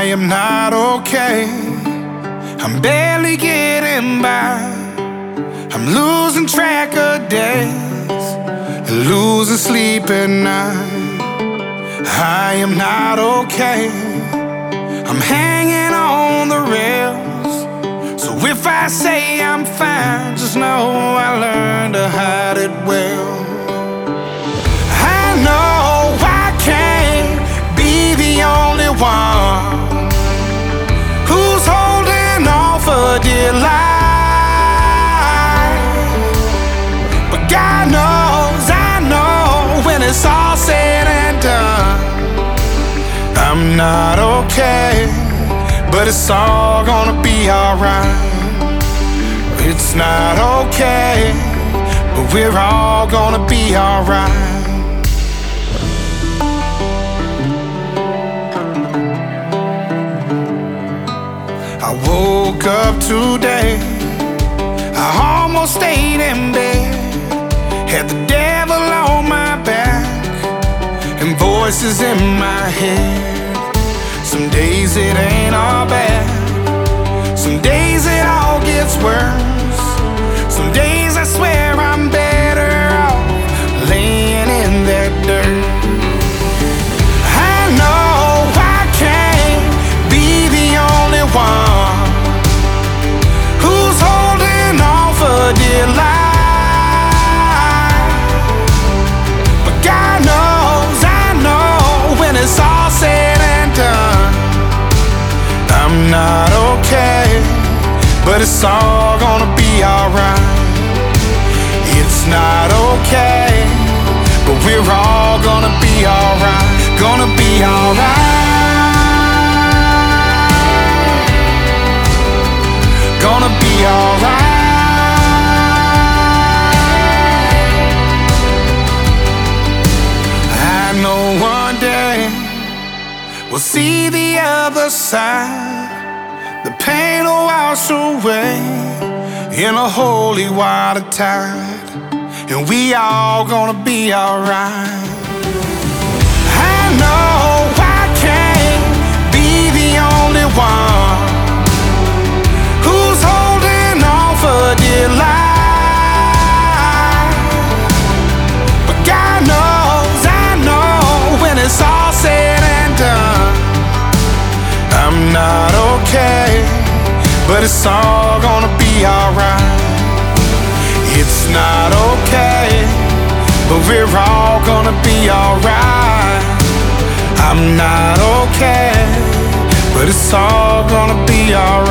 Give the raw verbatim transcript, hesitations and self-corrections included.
am not okay. I'm barely getting by. I'm losing track of days and losing sleep at night. I am not okay. I'm hanging on the rails. So if I say I'm fine, just know I learned to hide it well. I know I can't be the only one who's holding on for dear life. But God knows, I know, when it's all said and done, I'm not okay, but it's all gonna be alright. It's not okay, but we're all gonna be alright. I woke up today, I almost stayed in bed. Had the devil on my back and voices in my head. Some days it ain't all bad, some days it all gets worse. Some days I swear I'm better off laying in that dirt. I know I can't be the only one who's holding on for dear life. But God knows, I know, when it's all said and done, I'm not okay, but it's all gonna be alright. It's not okay, but we're all gonna be alright. Gonna be alright. Gonna be alright. I know one day we'll see the other side. The pain will wash away in a holy water tide, and we all gonna be alright. I know I can't be the only one who's holding on for dear life. But God knows, I know, when it's all said and done, I'm not okay, but it's all gonna be alright. It's not okay, but we're all gonna be alright. I'm not okay, but it's all gonna be alright.